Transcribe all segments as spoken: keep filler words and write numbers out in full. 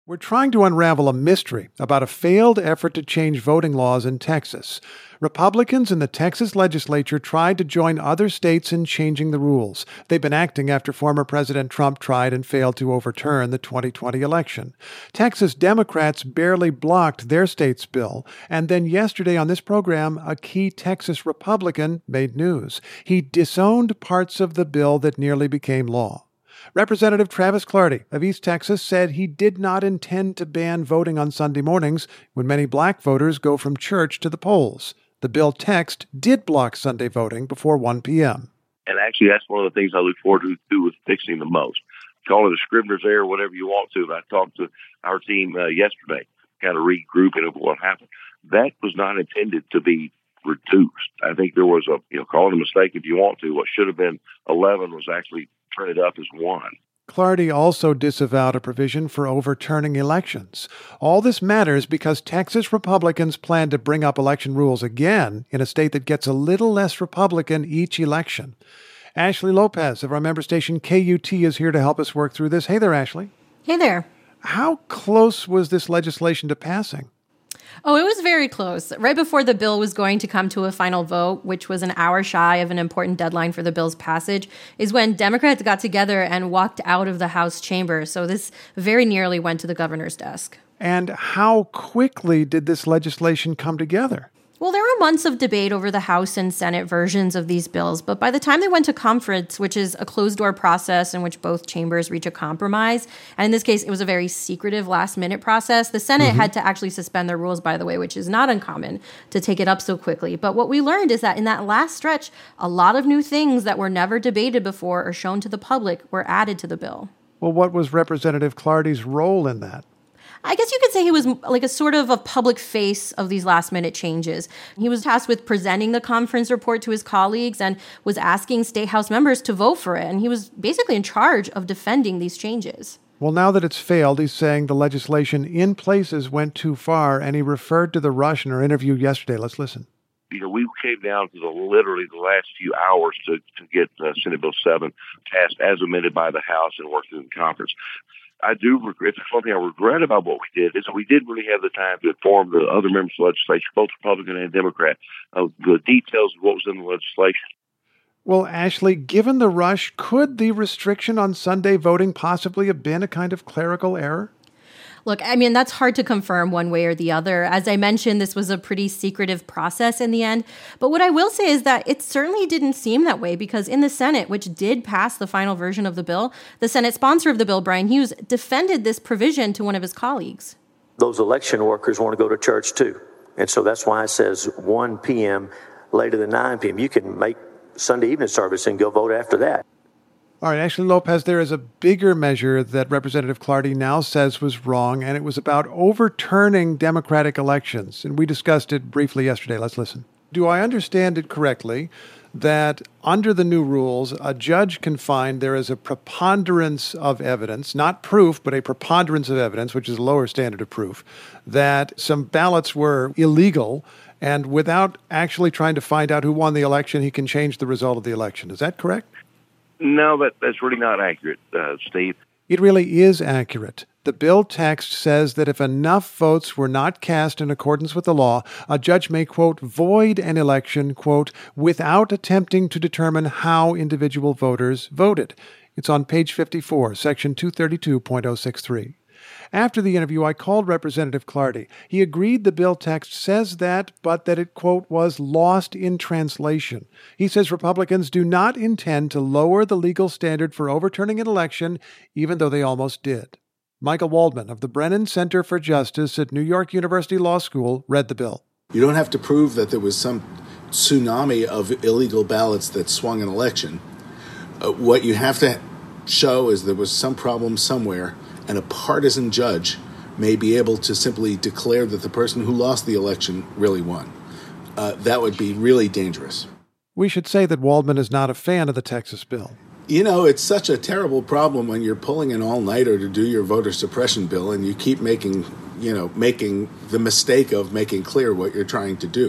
We're trying to unravel a mystery about a failed effort to change voting laws in Texas. Republicans in the Texas legislature tried to join other states in changing the rules. They've been acting after former President Trump tried and failed to overturn the twenty twenty election. Texas Democrats barely blocked their state's bill, and then yesterday on this program, a key Texas Republican made news. He disowned parts of the bill that nearly became law. Representative Travis Clardy of East Texas said he did not intend to ban voting on Sunday mornings when many black voters go from church to the polls. The bill text did block Sunday voting before one p.m. And actually, that's one of the things I look forward to do with fixing the most. Call it a Scribner's error, whatever you want to. I talked to our team uh, yesterday, kind of regrouping of what happened. That was not intended to be reduced. I think there was a, you know, call it a mistake if you want to. What should have been eleven was actually turned up as one. Clardy also disavowed a provision for overturning elections. All this matters because Texas Republicans plan to bring up election rules again in a state that gets a little less Republican each election. Ashley Lopez of our member station K U T is here to help us work through this. Hey there, Ashley. Hey there. How close was this legislation to passing? Oh, it was very close. Right before the bill was going to come to a final vote, which was an hour shy of an important deadline for the bill's passage, is when Democrats got together and walked out of the House chamber. So this very nearly went to the governor's desk. And how quickly did this legislation come together? Well, there were months of debate over the House and Senate versions of these bills, but by the time they went to conference, which is a closed-door process in which both chambers reach a compromise, and in this case, it was a very secretive last-minute process, the Senate mm-hmm. had to actually suspend their rules, by the way, which is not uncommon to take it up so quickly. But what we learned is that in that last stretch, a lot of new things that were never debated before or shown to the public were added to the bill. Well, what was Representative Clardy's role in that? I guess you could say he was like a sort of a public face of these last-minute changes. He was tasked with presenting the conference report to his colleagues and was asking state House members to vote for it. And he was basically in charge of defending these changes. Well, now that it's failed, he's saying the legislation in places went too far, and he referred to the rush in our interview yesterday. Let's listen. You know, we came down to the literally the last few hours to, to get uh, Senate Bill seven passed as amended by the House and worked in the conference. I do regret, one thing I regret about what we did is we didn't really have the time to inform the other members of the legislature, both Republican and Democrat, of the details of what was in the legislation. Well, Ashley, given the rush, could the restriction on Sunday voting possibly have been a kind of clerical error? Look, I mean, that's hard to confirm one way or the other. As I mentioned, this was a pretty secretive process in the end. But what I will say is that it certainly didn't seem that way because in the Senate, which did pass the final version of the bill, the Senate sponsor of the bill, Brian Hughes, defended this provision to one of his colleagues. Those election workers want to go to church too. And so that's why it says one p.m. later than nine p.m. You can make Sunday evening service and go vote after that. All right, Ashley Lopez, there is a bigger measure that Representative Clardy now says was wrong, and it was about overturning Democratic elections. And we discussed it briefly yesterday. Let's listen. Do I understand it correctly that under the new rules, a judge can find there is a preponderance of evidence, not proof, but a preponderance of evidence, which is a lower standard of proof, that some ballots were illegal, and without actually trying to find out who won the election, he can change the result of the election. Is that correct? No, that, that's really not accurate, uh, Steve. It really is accurate. The bill text says that if enough votes were not cast in accordance with the law, a judge may, quote, void an election, quote, without attempting to determine how individual voters voted. It's on page fifty-four, section two thirty-two point oh six three. After the interview, I called Representative Clardy. He agreed the bill text says that, but that it, quote, was lost in translation. He says Republicans do not intend to lower the legal standard for overturning an election, even though they almost did. Michael Waldman of the Brennan Center for Justice at New York University Law School read the bill. You don't have to prove that there was some tsunami of illegal ballots that swung an election. Uh, what you have to show is there was some problem somewhere, and a partisan judge may be able to simply declare that the person who lost the election really won. Uh, that would be really dangerous. We should say that Waldman is not a fan of the Texas bill. You know, it's such a terrible problem when you're pulling an all-nighter to do your voter suppression bill and you keep making, you know, making the mistake of making clear what you're trying to do.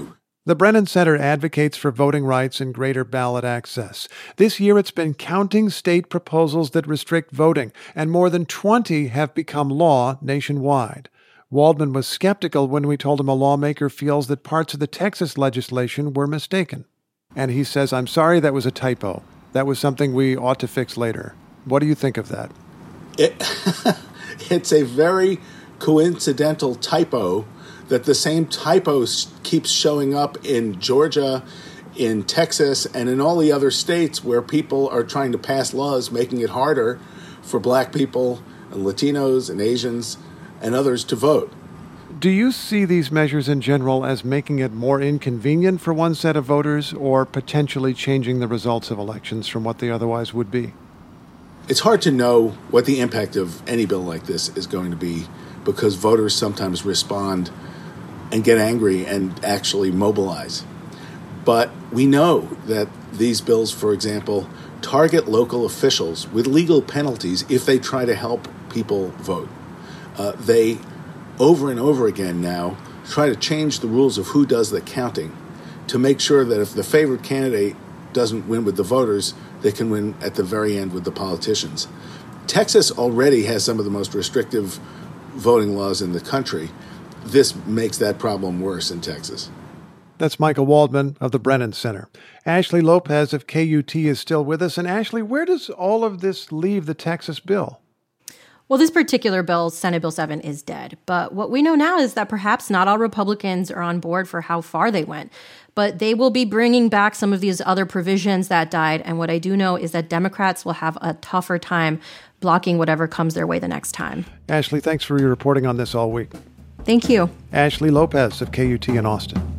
The Brennan Center advocates for voting rights and greater ballot access. This year it's been counting state proposals that restrict voting, and more than twenty have become law nationwide. Waldman was skeptical when we told him a lawmaker feels that parts of the Texas legislation were mistaken. And he says, I'm sorry, that was a typo. That was something we ought to fix later. What do you think of that? It, it's a very coincidental typo that the same typo keeps showing up in Georgia, in Texas, and in all the other states where people are trying to pass laws making it harder for black people and Latinos and Asians and others to vote. Do you see these measures in general as making it more inconvenient for one set of voters or potentially changing the results of elections from what they otherwise would be? It's hard to know what the impact of any bill like this is going to be because voters sometimes respond and get angry and actually mobilize. But we know that these bills, for example, target local officials with legal penalties if they try to help people vote. Uh, they, over and over again now, try to change the rules of who does the counting to make sure that if the favored candidate doesn't win with the voters, they can win at the very end with the politicians. Texas already has some of the most restrictive voting laws in the country. This makes that problem worse in Texas. That's Michael Waldman of the Brennan Center. Ashley Lopez of K U T is still with us. And Ashley, where does all of this leave the Texas bill? Well, this particular bill, Senate Bill seven, is dead. But what we know now is that perhaps not all Republicans are on board for how far they went. But they will be bringing back some of these other provisions that died. And what I do know is that Democrats will have a tougher time blocking whatever comes their way the next time. Ashley, thanks for your reporting on this all week. Thank you. Ashley Lopez of K U T in Austin.